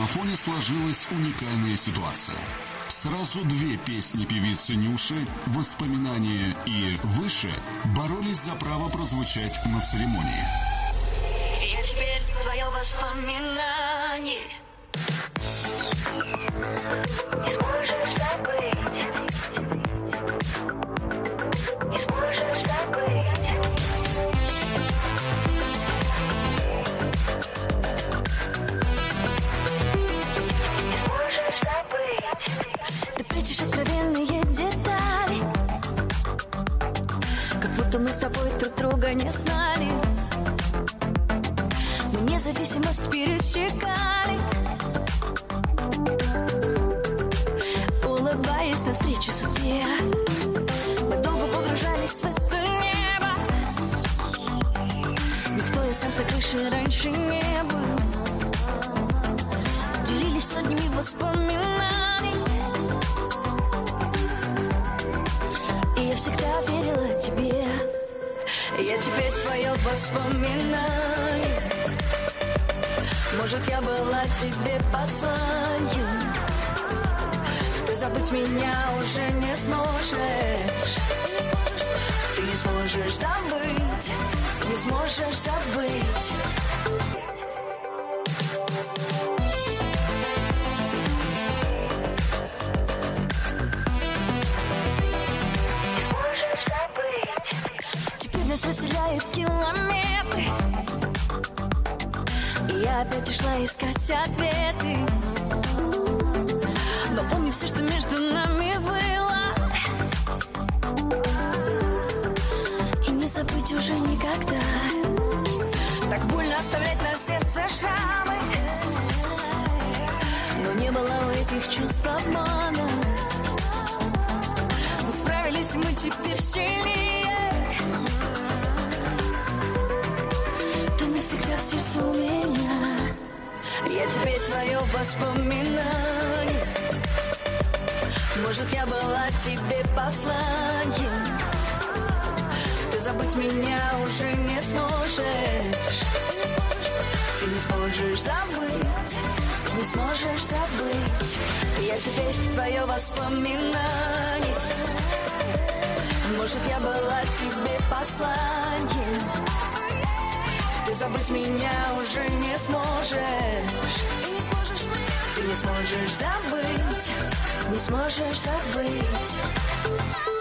граммофоне сложилась уникальная ситуация. Сразу две песни певицы Нюши «Воспоминания» и «Выше» боролись за право прозвучать на церемонии. Я теперь твое воспоминание. Не сможешь забыть. Не сможешь забыть. Не сможешь забыть. Ты прячешь откровенные детали, как будто мы с тобой друг друга не знали. Мы независимость пересекали, улыбаясь навстречу судьбе. Мы долго погружались в это небо. Никто из нас на крыше раньше не был. Делились сотнями воспоминаний, и я всегда верила тебе. Я теперь твое воспоминание. Может, я была тебе посланием. Ты забыть меня уже не сможешь. Ты не сможешь забыть. Не сможешь забыть. Не сможешь забыть. Теперь нас разделяют километры, и я опять ушла искать ответы. Но помню все, что между нами было, и не забыть уже никогда. Так больно оставлять на сердце шрамы, но не было у этих чувств обмана. Мы справились, мы теперь сильнее. Ты навсегда в сердце у меня. Я теперь твое воспоминание. Может, я была тебе посланием. Ты забыть меня уже не сможешь. Ты не сможешь забыть. Не сможешь забыть. Я теперь твое воспоминание. Может, я была тебе посланием. Ты забыть меня уже не сможешь. Ты не сможешь забыть. Не сможешь забыть.